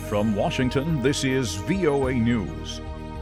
From Washington, this is VOA News.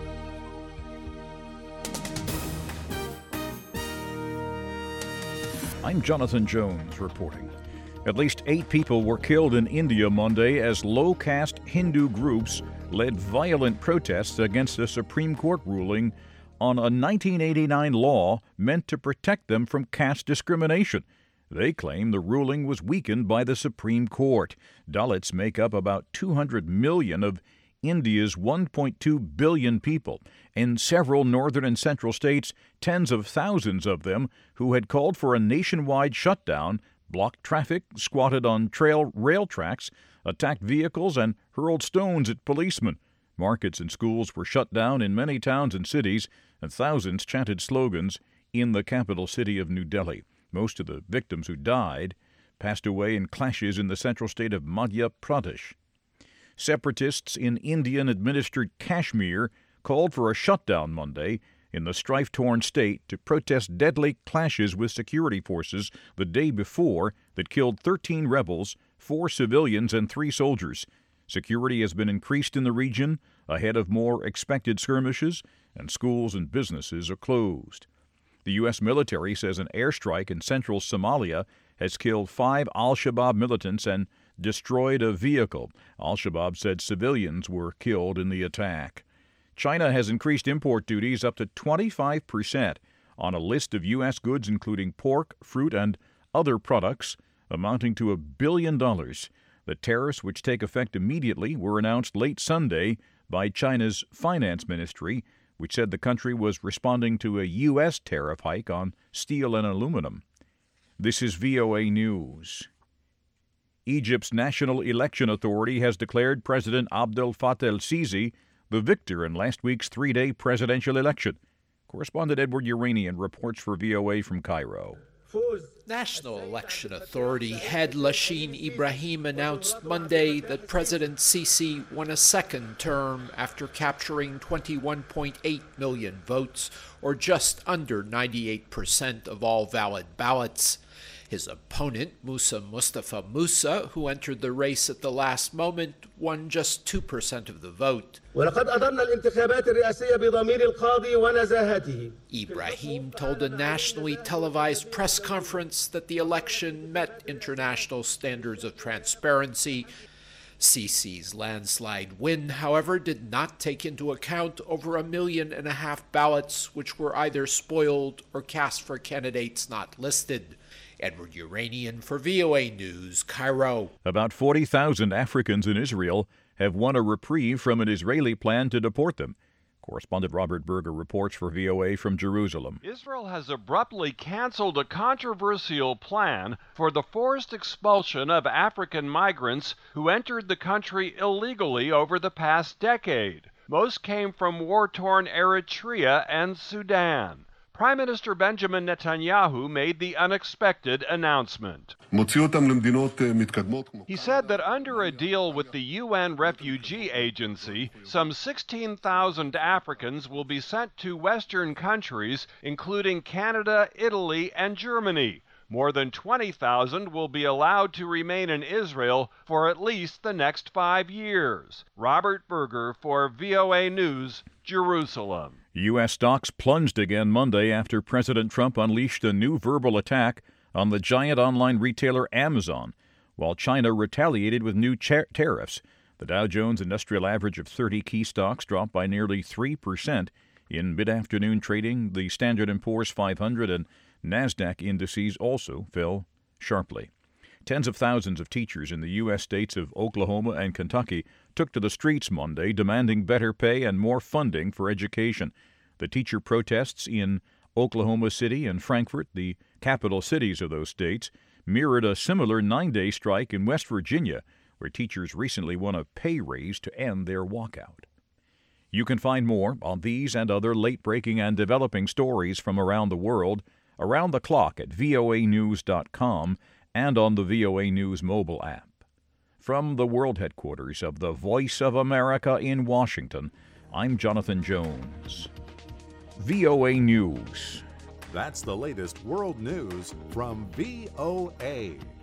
I'm Jonathan Jones reporting. At least 8 people were killed in India Monday as low-caste Hindu groups led violent protests against a Supreme Court ruling on a 1989 law meant to protect them from caste discrimination. They claim the ruling was weakened by the Supreme Court. Dalits make up about 200 million of India's 1.2 billion people. In several northern and central states, tens of thousands of them who had called for a nationwide shutdown blocked traffic, squatted on rail tracks, attacked vehicles, and hurled stones at policemen. Markets and schools were shut down in many towns and cities, and thousands chanted slogans in the capital city of New Delhi. Most of the victims who died passed away in clashes in the central state of Madhya Pradesh. Separatists in Indian-administered Kashmir called for a shutdown Monday in the strife-torn state to protest deadly clashes with security forces the day before that killed 13 rebels, 4 civilians, and 3 soldiers. Security has been increased in the region ahead of more expected skirmishes, and schools and businesses are closed. The U.S. military says an airstrike in central Somalia has killed 5 al-Shabaab militants and destroyed a vehicle. Al-Shabaab said civilians were killed in the attack. China has increased import duties up to 25% on a list of U.S. goods including pork, fruit, and other products amounting to $1 billion. The tariffs, which take effect immediately, were announced late Sunday by China's finance ministry, which said the country was responding to a U.S. tariff hike on steel and aluminum. This is VOA News. Egypt's National Election Authority has declared President Abdel Fattah el-Sisi the victor in last week's 3-day presidential election. Correspondent Edward Uranian reports for VOA from Cairo. National Election Authority head Lashin Ibrahim announced Monday that President Sisi won a second term after capturing 21.8 million votes, or just under 98% of all valid ballots. His opponent, Musa Mustafa Musa, who entered the race at the last moment, won just 2% of the vote. Ibrahim told a nationally televised press conference that the election met international standards of transparency. Sisi's landslide win, however, did not take into account over 1.5 million ballots which were either spoiled or cast for candidates not listed. Edward Uranian for VOA News, Cairo. About 40,000 Africans in Israel have won a reprieve from an Israeli plan to deport them. Correspondent Robert Berger reports for VOA from Jerusalem. Israel has abruptly canceled a controversial plan for the forced expulsion of African migrants who entered the country illegally over the past decade. Most came from war-torn Eritrea and Sudan. Prime Minister Benjamin Netanyahu made the unexpected announcement. He said that under a deal with the UN Refugee Agency, some 16,000 Africans will be sent to Western countries, including Canada, Italy, and Germany. More than 20,000 will be allowed to remain in Israel for at least the next 5 years. Robert Berger for VOA News, Jerusalem. U.S. stocks plunged again Monday after President Trump unleashed a new verbal attack on the giant online retailer Amazon, while China retaliated with new tariffs. The Dow Jones Industrial Average of 30 key stocks dropped by nearly 3% in mid-afternoon trading. The Standard & Poor's 500 and NASDAQ indices also fell sharply. Tens of thousands of teachers in the U.S. states of Oklahoma and Kentucky took to the streets Monday demanding better pay and more funding for education. The teacher protests in Oklahoma City and Frankfort, the capital cities of those states, mirrored a similar 9-day strike in West Virginia, where teachers recently won a pay raise to end their walkout. You can find more on these and other late-breaking and developing stories from around the world around the clock at voanews.com and on the VOA News mobile app. From the world headquarters of the Voice of America in Washington, I'm Jonathan Jones. VOA News. That's the latest world news from VOA.